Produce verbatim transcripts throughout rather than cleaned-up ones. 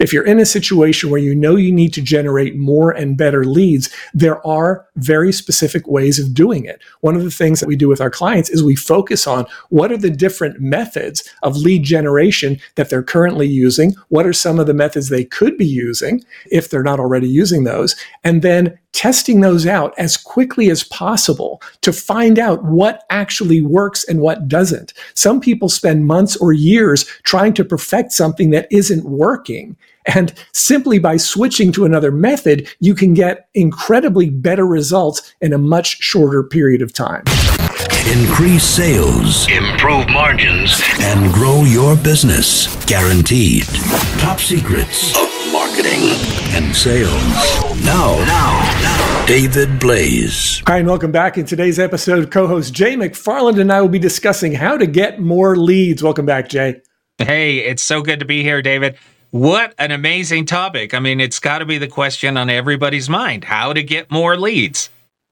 If you're in a situation where you know you need to generate more and better leads, there are very specific ways of doing it. One of the things that we do with our clients is we focus on what are the different methods of lead generation that they're currently using, what are some of the methods they could be using if they're not already using those, and then testing those out as quickly as possible to find out what actually works and what doesn't. Some people spend months or years trying to perfect something that isn't working. And simply by switching to another method, you can get incredibly better results in a much shorter period of time. Increase sales, improve margins, and grow your business. Guaranteed. Top secrets of marketing and sales. Now, now, now, David Blaise. Hi, and welcome back. In today's episode, co-host Jay McFarland and I will be discussing how to get more leads. Welcome back, Jay. Hey, it's so good to be here, David. What an amazing topic. I mean, it's got to be the question on everybody's mind, how to get more leads.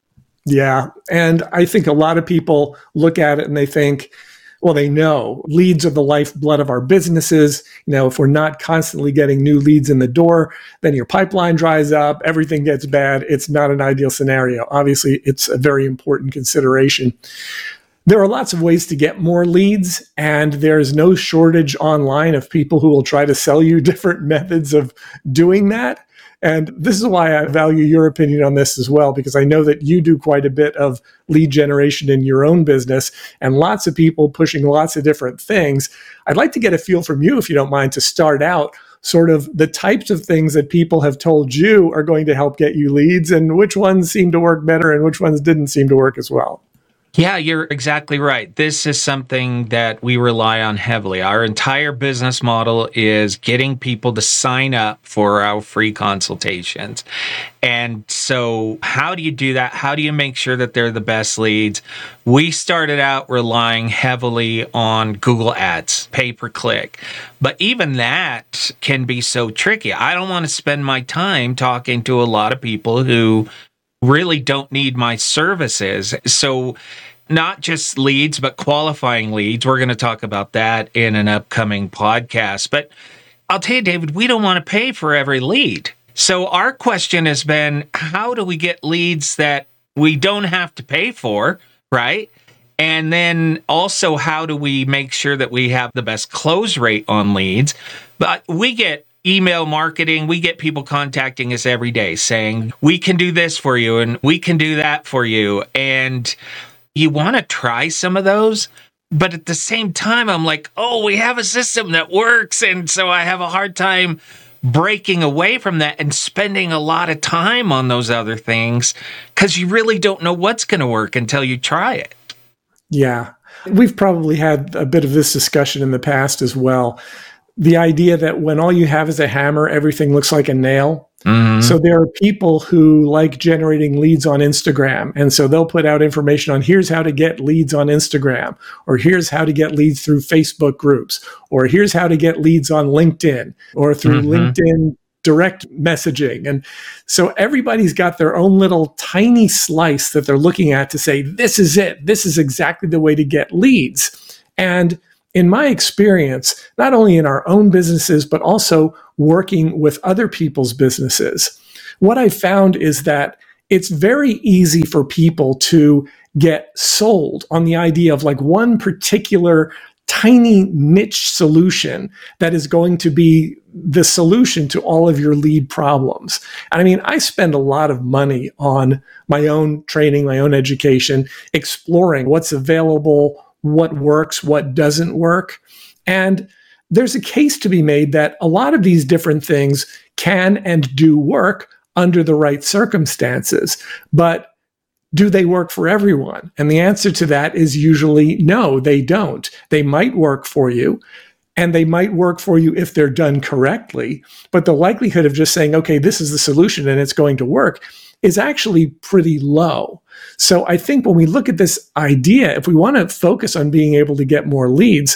Yeah. And I think a lot of people look at it and they think, well, they know leads are the lifeblood of our businesses. You know, if we're not constantly getting new leads in the door, then your pipeline dries up, everything gets bad. It's not an ideal scenario. Obviously, it's a very important consideration. There are lots of ways to get more leads, and there's no shortage online of people who will try to sell you different methods of doing that. And this is why I value your opinion on this as well, because I know that you do quite a bit of lead generation in your own business and lots of people pushing lots of different things. I'd like to get a feel from you, if you don't mind, to start out sort of the types of things that people have told you are going to help get you leads and which ones seem to work better and which ones didn't seem to work as well. Yeah, you're exactly right. This is something that we rely on heavily. Our entire business model is getting people to sign up for our free consultations. And so how do you do that? How do you make sure that they're the best leads? We started out relying heavily on Google Ads, pay-per-click. But even that can be so tricky. I don't want to spend my time talking to a lot of people who really don't need my services. So not just leads, but qualifying leads. We're going to talk about that in an upcoming podcast. But I'll tell you, David, we don't want to pay for every lead. So our question has been, how do we get leads that we don't have to pay for, right? And then also, how do we make sure that we have the best close rate on leads? But we get email marketing, we get people contacting us every day saying, we can do this for you and we can do that for you. And you want to try some of those, but at the same time, I'm like, oh, we have a system that works. And so I have a hard time breaking away from that and spending a lot of time on those other things because you really don't know what's going to work until you try it. Yeah. We've probably had a bit of this discussion in the past as well. The idea that when all you have is a hammer, everything looks like a nail. Mm-hmm. So there are people who like generating leads on Instagram. And so they'll put out information on here's how to get leads on Instagram, or here's how to get leads through Facebook groups, or here's how to get leads on LinkedIn or through mm-hmm. LinkedIn direct messaging. And so everybody's got their own little tiny slice that they're looking at to say, this is it. This is exactly the way to get leads. And in my experience, not only in our own businesses, but also working with other people's businesses, what I found is that it's very easy for people to get sold on the idea of like one particular tiny niche solution that is going to be the solution to all of your lead problems. And I mean, I spend a lot of money on my own training, my own education, exploring what's available, what works, what doesn't work. And there's a case to be made that a lot of these different things can and do work under the right circumstances. But do they work for everyone? And the answer to that is usually no, they don't. They might work for you, and they might work for you if they're done correctly. But the likelihood of just saying, okay, this is the solution and it's going to work is actually pretty low. So I think when we look at this idea, if we want to focus on being able to get more leads,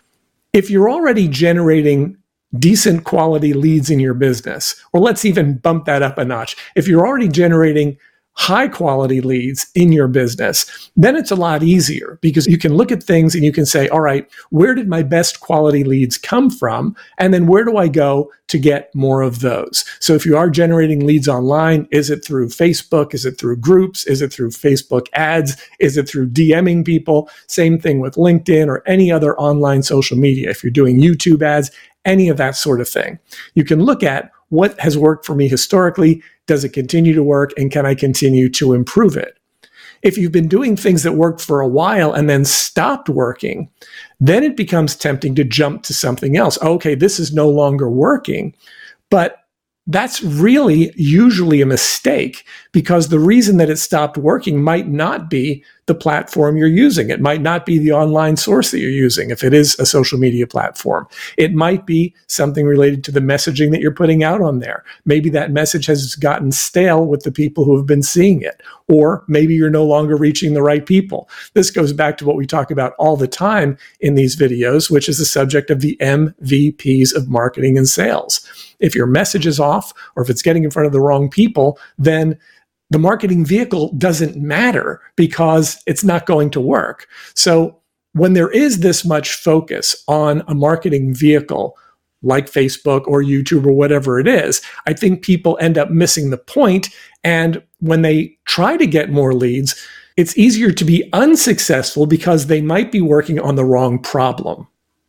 if you're already generating decent quality leads in your business, or let's even bump that up a notch, if you're already generating high quality leads in your business, then it's a lot easier because you can look at things and you can say, all right, where did my best quality leads come from? And then where do I go to get more of those? So if you are generating leads online, is it through Facebook? Is it through groups? Is it through Facebook ads? Is it through DMing people? Same thing with LinkedIn or any other online social media. If you're doing YouTube ads, any of that sort of thing. You can look at what has worked for me historically. Does it continue to work? And can I continue to improve it? If you've been doing things that worked for a while and then stopped working, then it becomes tempting to jump to something else. Okay, this is no longer working, but that's really usually a mistake because the reason that it stopped working might not be the platform you're using. It might not be the online source that you're using if it is a social media platform. It might be something related to the messaging that you're putting out on there. Maybe that message has gotten stale with the people who have been seeing it, or maybe you're no longer reaching the right people. This goes back to what we talk about all the time in these videos, which is the subject of the M V Ps of marketing and sales. If your message is off or if it's getting in front of the wrong people, then the marketing vehicle doesn't matter because it's not going to work. So when there is this much focus on a marketing vehicle like Facebook or YouTube or whatever it is, I think people end up missing the point. And when they try to get more leads, it's easier to be unsuccessful because they might be working on the wrong problem.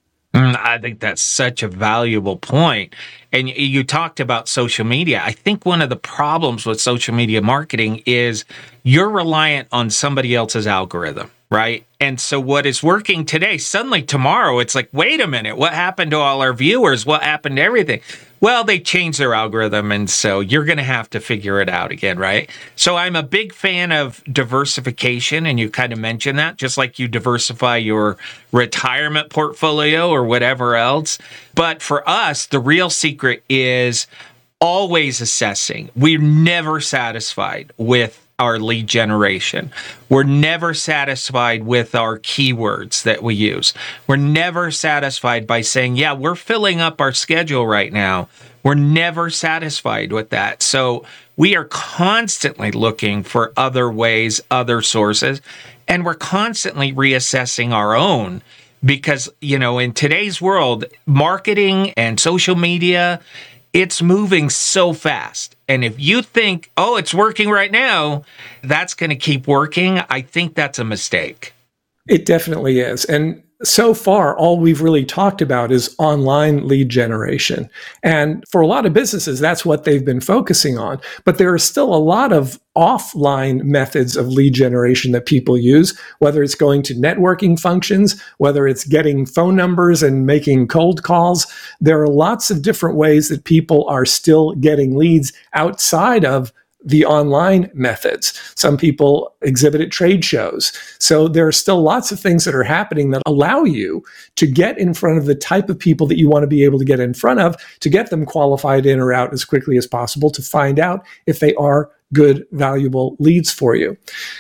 I think that's such a valuable point. And you talked about social media. I think one of the problems with social media marketing is you're reliant on somebody else's algorithm, right? And so what is working today, suddenly tomorrow, it's like, wait a minute, what happened to all our viewers? What happened to everything? Well, they changed their algorithm, and so you're going to have to figure it out again, right? So I'm a big fan of diversification, and you kind of mentioned that, just like you diversify your retirement portfolio or whatever else. But for us, the real secret is always assessing. We're never satisfied with our lead generation. We're never satisfied with our keywords that we use. We're never satisfied by saying, yeah, we're filling up our schedule right now. We're never satisfied with that. So we are constantly looking for other ways, other sources, and we're constantly reassessing our own because, you know, in today's world, marketing and social media, it's moving so fast. And if you think, oh, it's working right now, that's going to keep working, I think that's a mistake. It definitely is. And so far, all we've really talked about is online lead generation. And for a lot of businesses, that's what they've been focusing on. But there are still a lot of offline methods of lead generation that people use, whether it's going to networking functions, whether it's getting phone numbers and making cold calls. There are lots of different ways that people are still getting leads outside of the online methods. Some people exhibit at trade shows. So there are still lots of things that are happening that allow you to get in front of the type of people that you want to be able to get in front of, to get them qualified in or out as quickly as possible, to find out if they are good, valuable leads for you.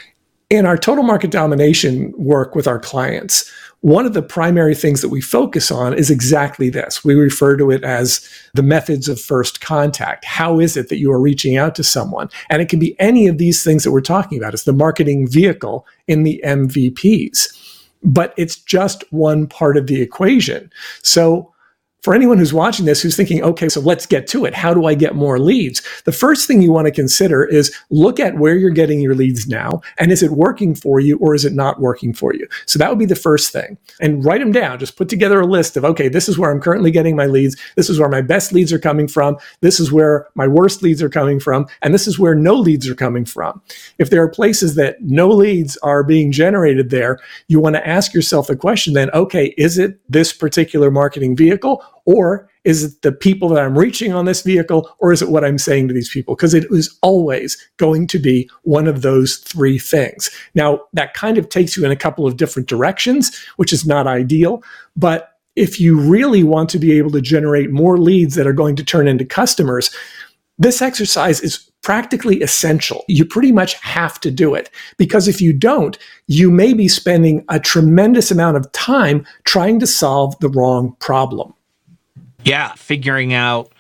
In our total market domination work with our clients, one of the primary things that we focus on is exactly this. We refer to it as the methods of first contact. How is it that you are reaching out to someone? And it can be any of these things that we're talking about. It's the marketing vehicle in the M V Ps. But it's just one part of the equation. So for anyone who's watching this, who's thinking, okay, so let's get to it. How do I get more leads? The first thing you want to consider is look at where you're getting your leads now. And is it working for you or is it not working for you? So that would be the first thing. And write them down. Just put together a list of, okay, this is where I'm currently getting my leads. This is where my best leads are coming from. This is where my worst leads are coming from. And this is where no leads are coming from. If there are places that no leads are being generated there, you want to ask yourself the question then, okay, is it this particular marketing vehicle? Or is it the people that I'm reaching on this vehicle, or is it what I'm saying to these people? Because it is always going to be one of those three things. Now, that kind of takes you in a couple of different directions, which is not ideal. But if you really want to be able to generate more leads that are going to turn into customers, this exercise is practically essential. You pretty much have to do it, because if you don't, you may be spending a tremendous amount of time trying to solve the wrong problem. Yeah, figuring out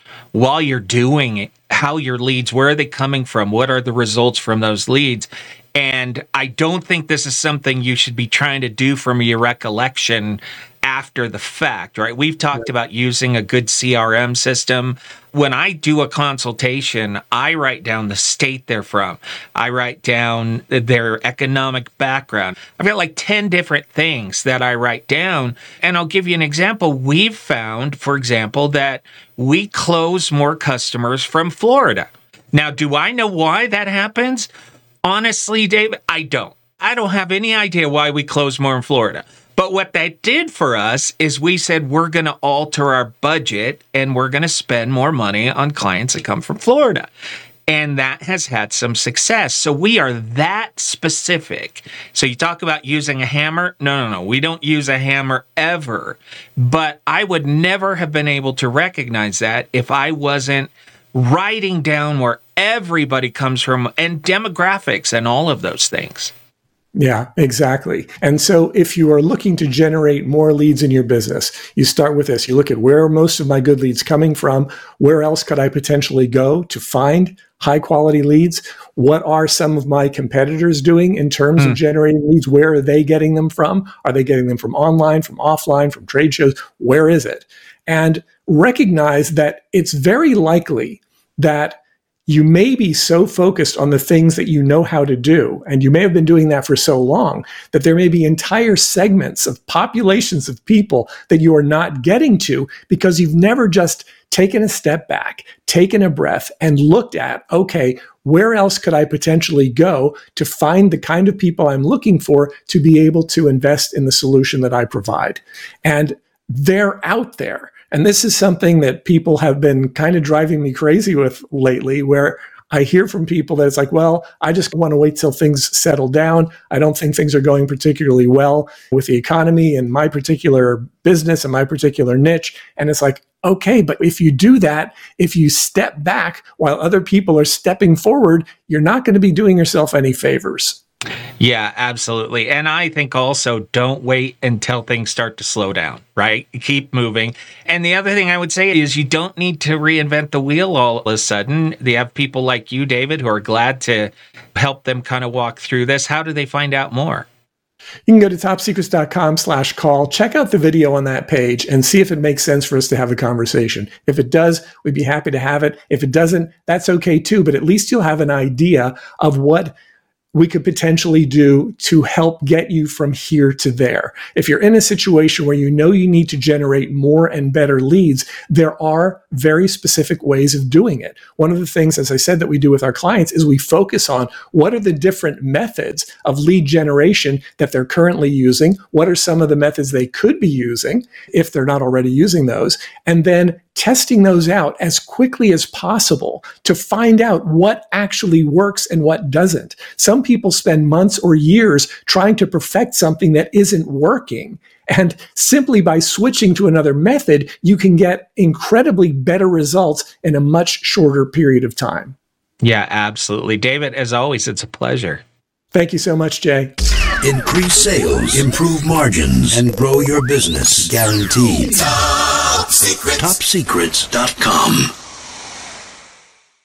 while you're doing it, how your leads, where are they coming from? What are the results from those leads? And I don't think this is something you should be trying to do from your recollection after the fact, right? We've talked right. about using a good C R M system. When I do a consultation, I write down the state they're from. I write down their economic background. I've got like ten different things that I write down. And I'll give you an example. We've found, for example, that we close more customers from Florida. Now, do I know why that happens? Honestly, David, I don't. I don't have any idea why we close more in Florida. But what that did for us is we said we're going to alter our budget and we're going to spend more money on clients that come from Florida. And that has had some success. So we are that specific. So you talk about using a hammer. No, no, no. We don't use a hammer ever. But I would never have been able to recognize that if I wasn't writing down where everybody comes from and demographics and all of those things. Yeah, exactly. And so if you are looking to generate more leads in your business, you start with this. You look at where are most of my good leads coming from? Where else could I potentially go to find high quality leads? What are some of my competitors doing in terms mm. of generating leads? Where are they getting them from? Are they getting them from online, from offline, from trade shows? Where is it? And recognize that it's very likely that you may be so focused on the things that you know how to do, and you may have been doing that for so long, that there may be entire segments of populations of people that you are not getting to because you've never just taken a step back, taken a breath, and looked at, okay, where else could I potentially go to find the kind of people I'm looking for to be able to invest in the solution that I provide? And they're out there. And this is something that people have been kind of driving me crazy with lately, where I hear from people that it's like, well, I just want to wait till things settle down. I don't think things are going particularly well with the economy and my particular business and my particular niche. And it's like, okay, but if you do that, if you step back while other people are stepping forward, you're not going to be doing yourself any favors. Yeah, absolutely. And I think also don't wait until things start to slow down, right? Keep moving. And the other thing I would say is you don't need to reinvent the wheel all of a sudden. They have people like you, David, who are glad to help them kind of walk through this. How do they find out more? You can go to topsecrets.com slash call, check out the video on that page and see if it makes sense for us to have a conversation. If it does, we'd be happy to have it. If it doesn't, that's okay too, but at least you'll have an idea of what we could potentially do to help get you from here to there. If you're in a situation where you know you need to generate more and better leads, there are very specific ways of doing it. One of the things, as I said, that we do with our clients is we focus on what are the different methods of lead generation that they're currently using, what are some of the methods they could be using if they're not already using those, and then testing those out as quickly as possible to find out what actually works and what doesn't. Some people spend months or years trying to perfect something that isn't working. And simply by switching to another method, you can get incredibly better results in a much shorter period of time. Yeah, absolutely. David, as always, it's a pleasure. Thank you so much, Jay. Increase sales, improve margins, and grow your business. Guaranteed. Top Secrets. top secrets dot com